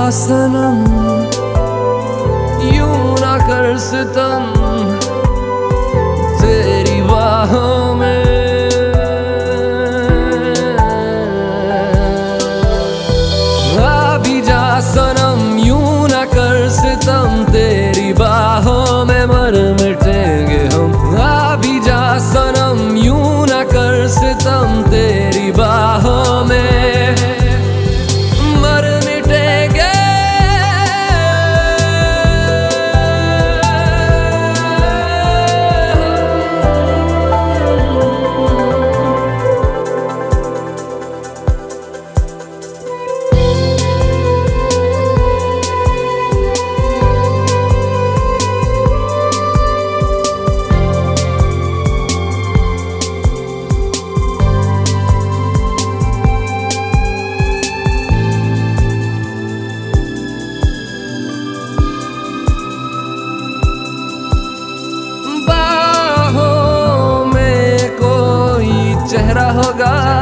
सनम यूं ना कर सितम तेरी बाहों में। आ भी जा सनम यूं ना कर सितम तेरी बाहों में मर मिटेंगे हम। आ भी जा सनम यूं ना कर सितम तेरी बाहों में चेहरा होगा